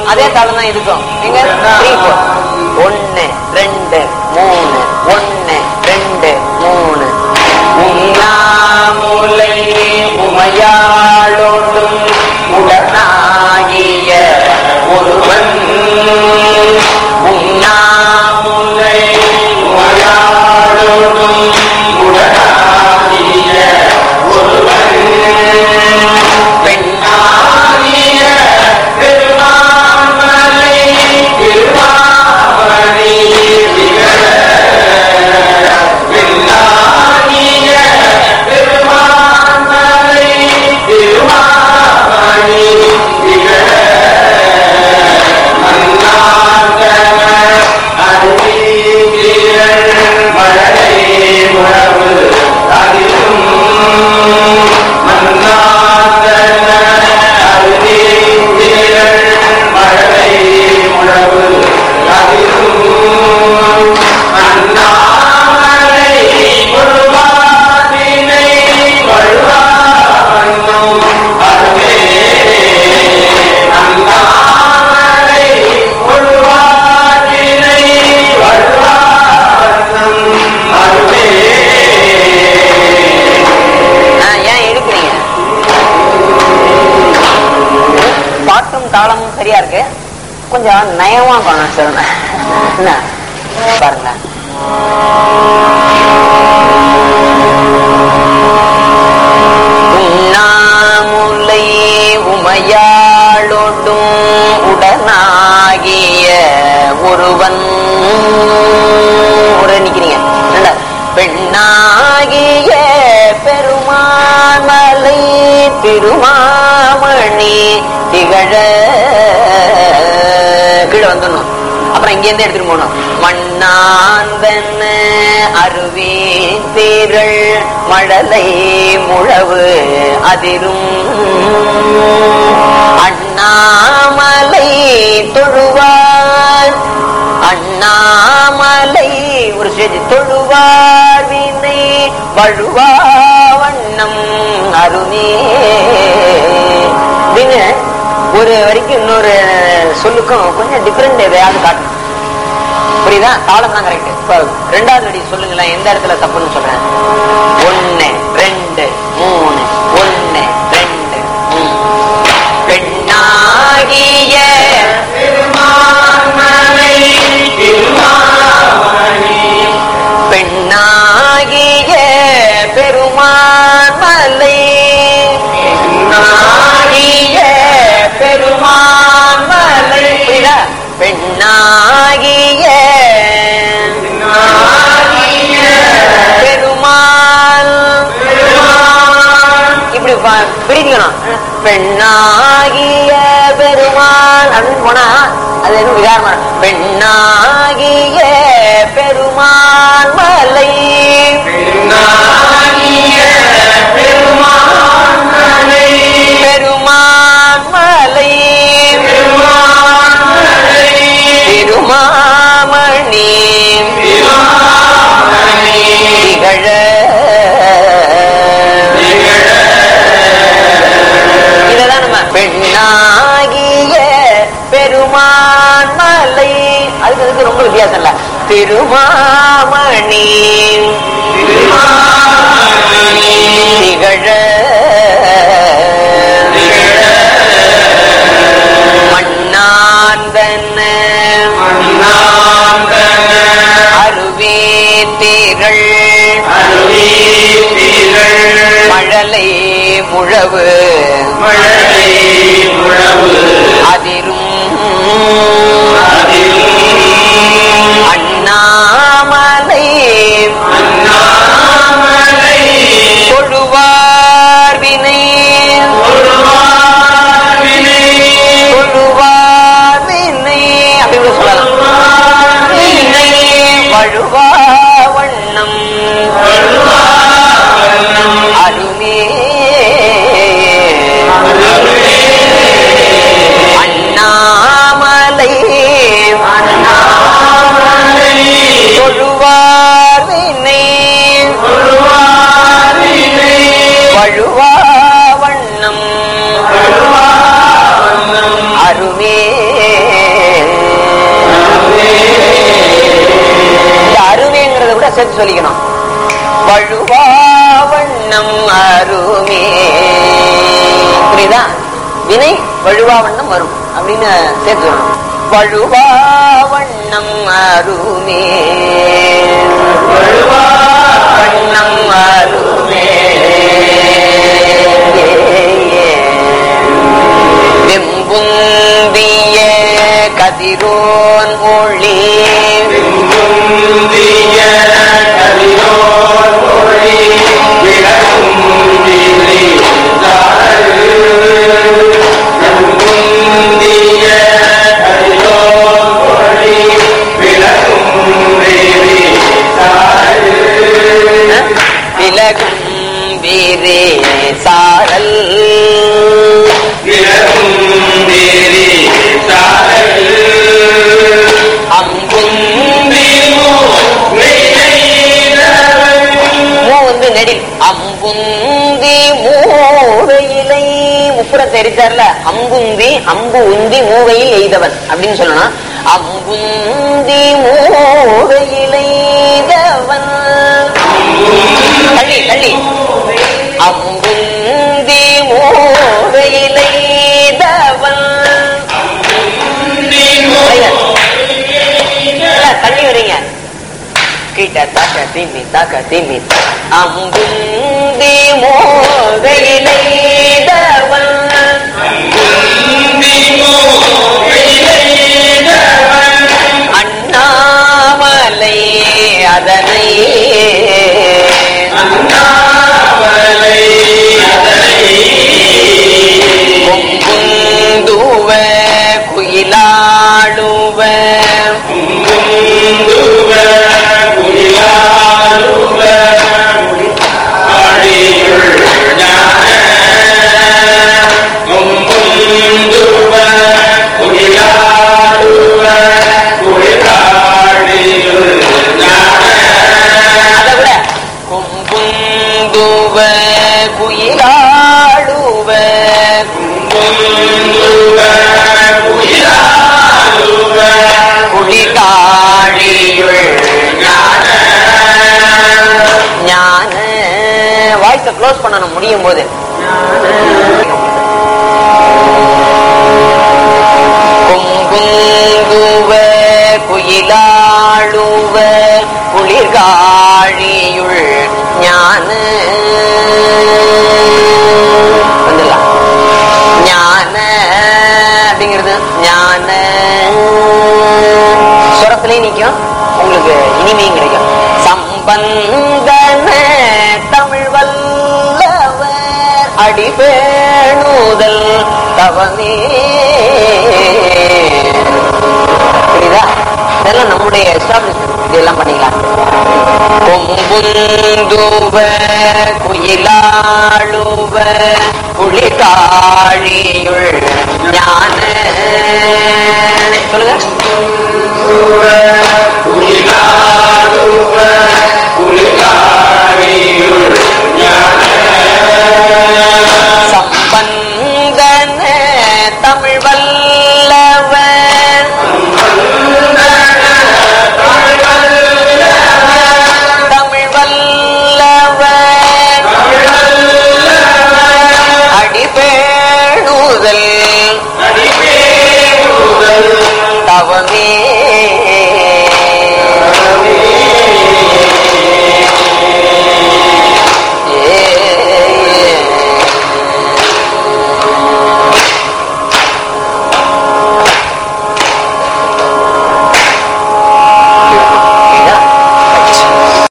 அதே தாளம் தான் இருக்கும். எங்க 3 4 1 2 3 1 2 3. உண்ணாமுலை உமையாளோடும் உடனாகிய ஒருவன். உண்ணாமுலை உமையாளோடும் உடனாகிய ஒருவன். பெண்ணாகிய பெருமாமலை திருமாமணி திகழ. பெண்ணாகிய பெருமாமலை திருமாமணி திகழ. மழலை உணவு அதிலும் மழலை உணவு அதிலும் அண்ணாமலை ஒருவாதினை வழுவானும் அருவே. அண்ணாமலை ஒருவாதினை வழுவானும் அருவே. ஏன் இருக்கிறீங்க? பாட்டும் தாளமும் சரியா இருக்கு, கொஞ்சம் நயமா பண்ணணும் சொல்லுங்க. என்ன பாருங்க. உண்ணாமுலை உமையாளோடும் உடனாகிய ஒருவன். ஒரு நிக்கிறீங்க. பெண்ணாகிய பெருமாமலை திருமாமணி திகழ. கீழே வந்துடணும். அப்புறம் இங்க இருந்து எடுத்துட்டு போகணும். மண்ணாந்தன் அருவி திரள் மழலை முழவு அதிரும். அண்ணாமலை தொழுவார். அண்ணாமலை ஒரு ஸ்டேஜ் தொழுவார் வினை வழுவா வண்ணம் அருமே. ஒரு வரைக்கும் இன்னொரு சொல்லுக்கும் கொஞ்சம் டிஃபரெண்ட் எதையாவது காட்டணும். புரியுதா? தாளம் தான் கரெக்ட். இப்ப ரெண்டாவது அடி சொல்லுங்களேன், எந்த இடத்துல தப்புன்னு சொல்றேன். 1 2 3 1 2 3. பெண்ணாகிய பெருமாமலை திருமாமணி. பெண்ணாகிய பெருமாமலை பெண்ணாகிய பெருமாமலை. பெண்ணாகிய பெருமாள். இப்படி பிரிக்கணும். பெண்ணாகிய பெருமாள் அப்படின்னு போனா அது எதுவும் விகாரமா. பெண்ணாகிய பெருமாள் மலை. பெண்ணாகிய பெருமாள் மலை. பெருமாள் மலை திருமாமணி திகழ. இததான் நம்ம பெண்ணாகிய பெருமான் மலை. அதுக்கு ரொம்ப வித்தியாசம் இல்ல. திருமாமணி திகழ. மண்ணாந்தன் அருவே திரள் மழலை முழவு அதிரும். அண்ணாமலை தொழுவார் வினை வழுவா வண்ணம் வரும் அப்படின்னு சேர்த்து சொல்லணும். வழுவா வண்ணம் அருமே, வழுவா வண்ணம் அருமே, வெம்புந்திய கதிரோன் ஒளி, வெம்புந்திய கதிரோன் ஒளி, விளக்கும் விழி சாரல், வெம்புந்திய கதிரோன் ஒளி, விளக்கும் விழி சாரல், விலகும் வீரே சாரல், விலகும் வீரே சாரல், அம்புந்தி மூ வந்து நெடில், அம்புந்தி மூவையிலை முப்புறத்தை எரிச்சார்ல, அம்புந்தி அம்பு உந்தி மூவையில் எய்தவன் அப்படின்னு சொல்லணும். அம்புந்தி மூவையில் எய்தவன், தள்ளி தள்ளி, அம்புந்தி மூவையில் எய்தவன், தள்ளி வரீங்க, கிட்ட தாக்க திம்மி தாக்க திம்மி, அம்புந்தி மூவையில் எய்தவன், அண்ணாமலை அதனை, அண்ணாமலை அதனை, பொங்குந்துவ குயிலாடுவ, பொங்குந்துவ குயிலாடுவ, ஆடியுள் ஞான, பொங்குந்துவ குயிலாடுவ, குயிலாடியுள் ஞான, அதை விட கொம்புந்துவ குயிலாடுவ, கொம்புந்துவ குயிலாடுவ, குளிகாழியுள் ஞான, ஞான வாய்ஸை க்ளோஸ் பண்ணணும் முடியும் போது, கொம்புந்துவ குயிலாடுவ, குளிர்காழியுள் ஞான, வந்துடலாம். ஞான அப்படிங்கிறது ஞான சுரத்திலே நிற்கும், உங்களுக்கு இனிமையும் கிடைக்கும். சம்பந்தன தமிழ் வல்லவர் அடிபேணுதல் தவமே, புரியுதா? இதெல்லாம் நம்முடைய எஸ்டாப்ளிஷ்மெண்ட், இதெல்லாம் பண்ணிக்கலாம். கொம்புந்துவ குயிலாடுவ, குளிகாழியுள்